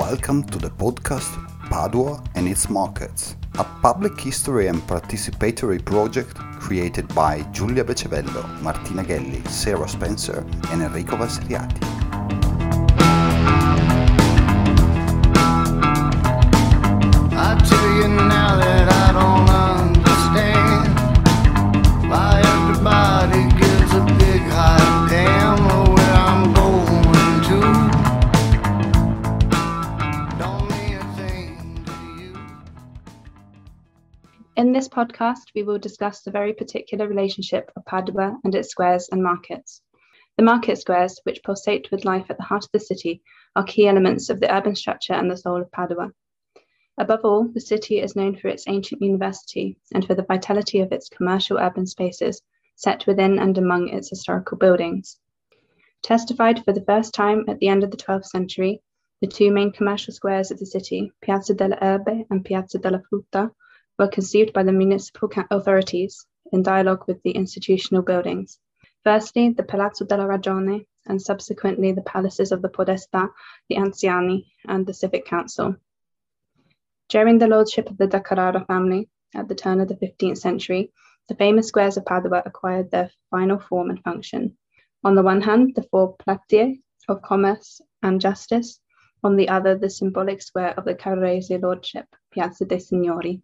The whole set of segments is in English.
Welcome to the podcast Padua and its Markets, a public history and participatory project created by Giulia Becevello, Martina Gelli, Sarah Spencer and Enrico Valseriati. I tell you now that I don't understand why everybody gives a big hot damn where I'm going to. Don't mean a thing to you. In this podcast, we will discuss the very particular relationship of Padua and its squares and markets. The market squares, which pulsate with life at the heart of the city, are key elements of the urban structure and the soul of Padua. Above all, the city is known for its ancient university and for the vitality of its commercial urban spaces set within and among its historical buildings. Testified for the first time at the end of the 12th century, the two main commercial squares of the city, Piazza delle Erbe and Piazza della Frutta, were conceived by the municipal authorities in dialogue with the institutional buildings. Firstly, the Palazzo della Ragione, and subsequently the palaces of the Podestà, the Anziani, and the Civic Council. During the lordship of the da Carrara family, at the turn of the 15th century, the famous squares of Padua acquired their final form and function. On the one hand, the four plateae of commerce and justice, on the other, the symbolic square of the Carrarese lordship, Piazza dei Signori.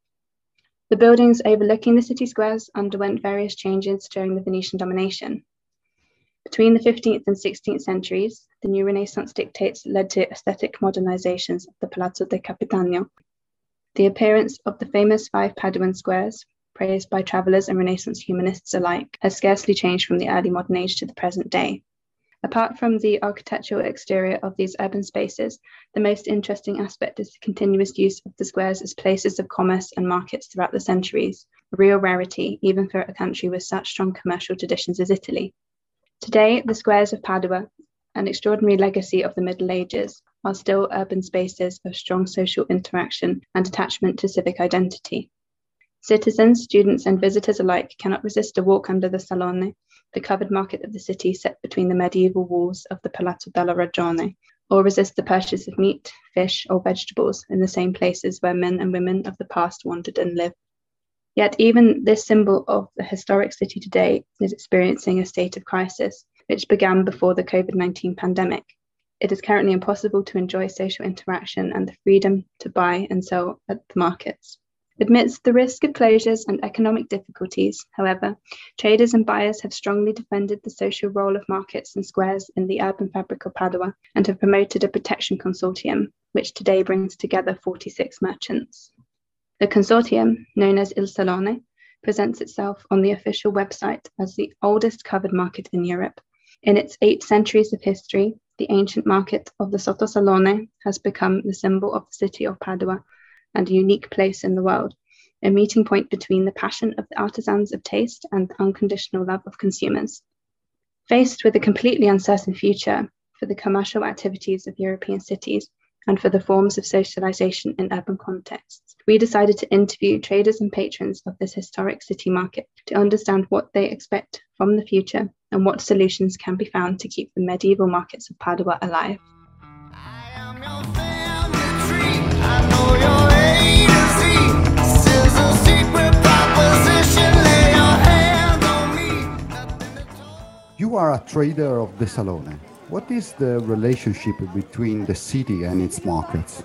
The buildings overlooking the city squares underwent various changes during the Venetian domination. Between the 15th and 16th centuries, the new Renaissance dictates led to aesthetic modernizations of the Palazzo del Capitano. The appearance of the famous five Paduan squares, praised by travellers and Renaissance humanists alike, has scarcely changed from the early modern age to the present day. Apart from the architectural exterior of these urban spaces, the most interesting aspect is the continuous use of the squares as places of commerce and markets throughout the centuries, a real rarity even for a country with such strong commercial traditions as Italy. Today, the squares of Padua, an extraordinary legacy of the Middle Ages, are still urban spaces of strong social interaction and attachment to civic identity. Citizens, students, and visitors alike cannot resist a walk under the Salone, the covered market of the city set between the medieval walls of the Palazzo della Ragione, or resist the purchase of meat, fish, or vegetables in the same places where men and women of the past wandered and lived. Yet even this symbol of the historic city today is experiencing a state of crisis, which began before the COVID-19 pandemic. It is currently impossible to enjoy social interaction and the freedom to buy and sell at the markets. Amidst the risk of closures and economic difficulties, however, traders and buyers have strongly defended the social role of markets and squares in the urban fabric of Padua and have promoted a protection consortium, which today brings together 46 merchants. The consortium, known as Il Salone, presents itself on the official website as the oldest covered market in Europe. In its 8 centuries of history, the ancient market of the Sottosalone has become the symbol of the city of Padua and a unique place in the world, a meeting point between the passion of the artisans of taste and the unconditional love of consumers. Faced with a completely uncertain future for the commercial activities of European cities and for the forms of socialization in urban contexts, we decided to interview traders and patrons of this historic city market to understand what they expect from the future and what solutions can be found to keep the medieval markets of Padua alive. I am your family tree. I know your A to Z. This is a secret proposition. Lay your hands on me. Nothing to talk. You are a trader of the Salone. What is the relationship between the city and its markets?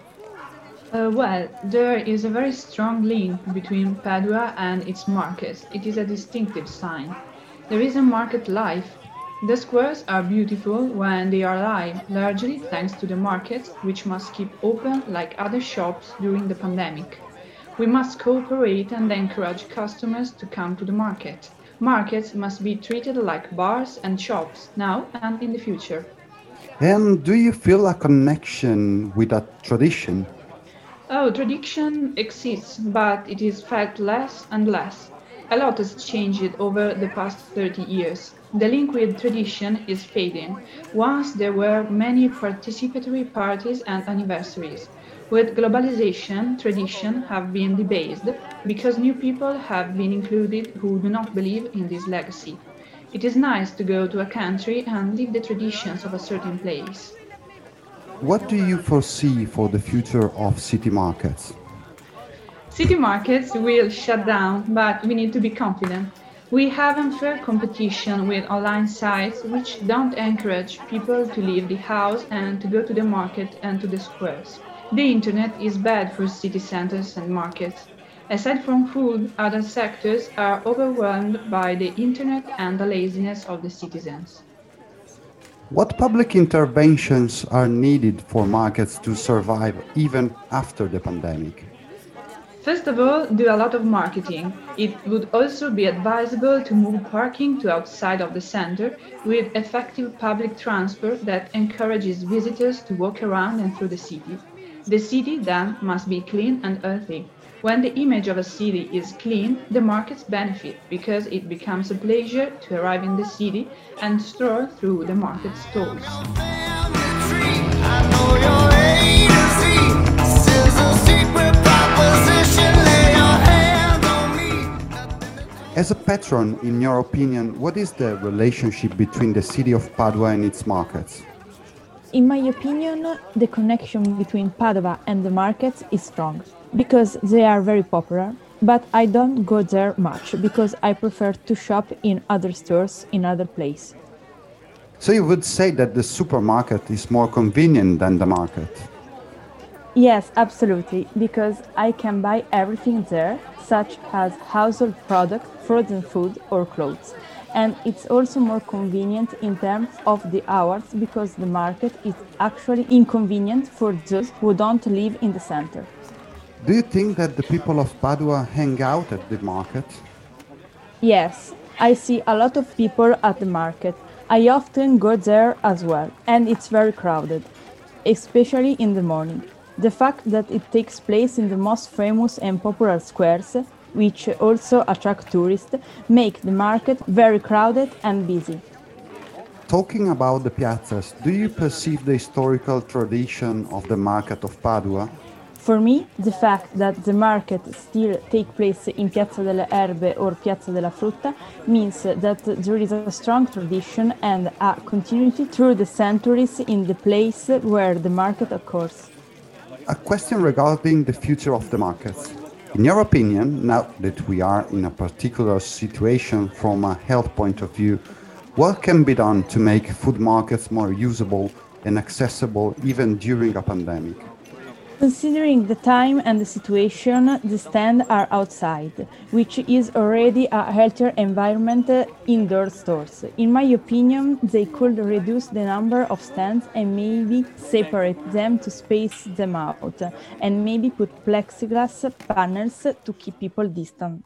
Well, there is a very strong link between Padua and its markets. It is a distinctive sign. There is a market life. The squares are beautiful when they are alive, largely thanks to the markets, which must keep open like other shops during the pandemic. We must cooperate and encourage customers to come to the market. Markets must be treated like bars and shops, now and in the future. And do you feel a connection with that tradition? Oh, tradition exists, but it is felt less and less. A lot has changed over the past 30 years. The link with tradition is fading. Once there were many participatory parties and anniversaries. With globalization, tradition have been debased because new people have been included who do not believe in this legacy. It is nice to go to a country and live the traditions of a certain place. What do you foresee for the future of city markets? City markets will shut down, but we need to be confident. We have unfair competition with online sites which don't encourage people to leave the house and to go to the market and to the squares. The internet is bad for city centers and markets. Aside from food, other sectors are overwhelmed by the internet and the laziness of the citizens. What public interventions are needed for markets to survive even after the pandemic? First of all, do a lot of marketing. It would also be advisable to move parking to outside of the center with effective public transport that encourages visitors to walk around and through the city. The city then must be clean and healthy. When the image of a city is clean, the markets benefit because it becomes a pleasure to arrive in the city and stroll through the market stalls. As a patron, in your opinion, what is the relationship between the city of Padua and its markets? In my opinion, the connection between Padua and the markets is strong, because they are very popular, but I don't go there much because I prefer to shop in other stores in other places. So you would say that the supermarket is more convenient than the market? Yes, absolutely, because I can buy everything there, such as household products, frozen food or clothes. And it's also more convenient in terms of the hours because the market is actually inconvenient for those who don't live in the center. Do you think that the people of Padua hang out at the market? Yes, I see a lot of people at the market. I often go there as well, and it's very crowded, especially in the morning. The fact that it takes place in the most famous and popular squares, which also attract tourists, make the market very crowded and busy. Talking about the piazzas, do you perceive the historical tradition of the market of Padua? For me, the fact that the market still takes place in Piazza delle Erbe or Piazza della Frutta means that there is a strong tradition and a continuity through the centuries in the place where the market occurs. A question regarding the future of the markets. In your opinion, now that we are in a particular situation from a health point of view, what can be done to make food markets more usable and accessible even during a pandemic? Considering the time and the situation, the stands are outside, which is already a healthier environment indoor stores. In my opinion, they could reduce the number of stands and maybe separate them to space them out, and maybe put plexiglass panels to keep people distant.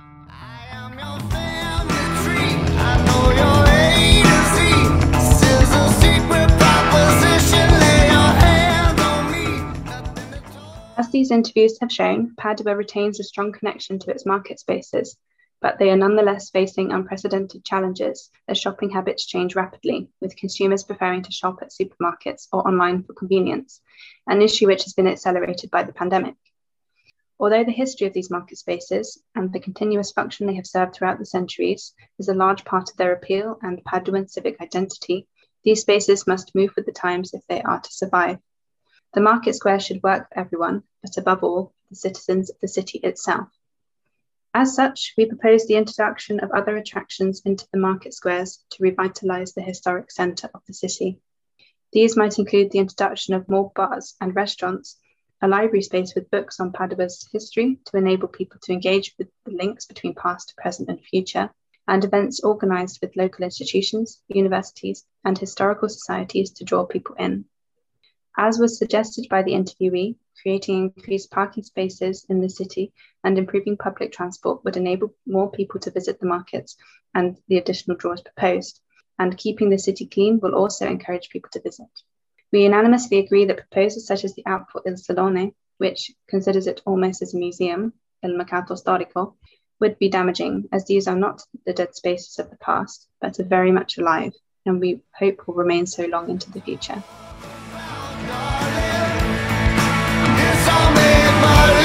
As these interviews have shown, Padua retains a strong connection to its market spaces, but they are nonetheless facing unprecedented challenges as shopping habits change rapidly, with consumers preferring to shop at supermarkets or online for convenience, an issue which has been accelerated by the pandemic. Although the history of these market spaces and the continuous function they have served throughout the centuries is a large part of their appeal and Paduan civic identity, these spaces must move with the times if they are to survive. The market square should work for everyone, but above all, the citizens of the city itself. As such, we propose the introduction of other attractions into the market squares to revitalise the historic centre of the city. These might include the introduction of more bars and restaurants, a library space with books on Padua's history to enable people to engage with the links between past, present and future, and events organised with local institutions, universities and historical societies to draw people in. As was suggested by the interviewee, creating increased parking spaces in the city and improving public transport would enable more people to visit the markets and the additional draws proposed, and keeping the city clean will also encourage people to visit. We unanimously agree that proposals such as the app for Il Salone, which considers it almost as a museum, Il Mercato Storico, would be damaging, as these are not the dead spaces of the past, but are very much alive, and we hope will remain so long into the future.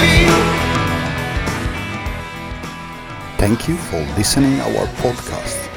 Thank you for listening our podcast.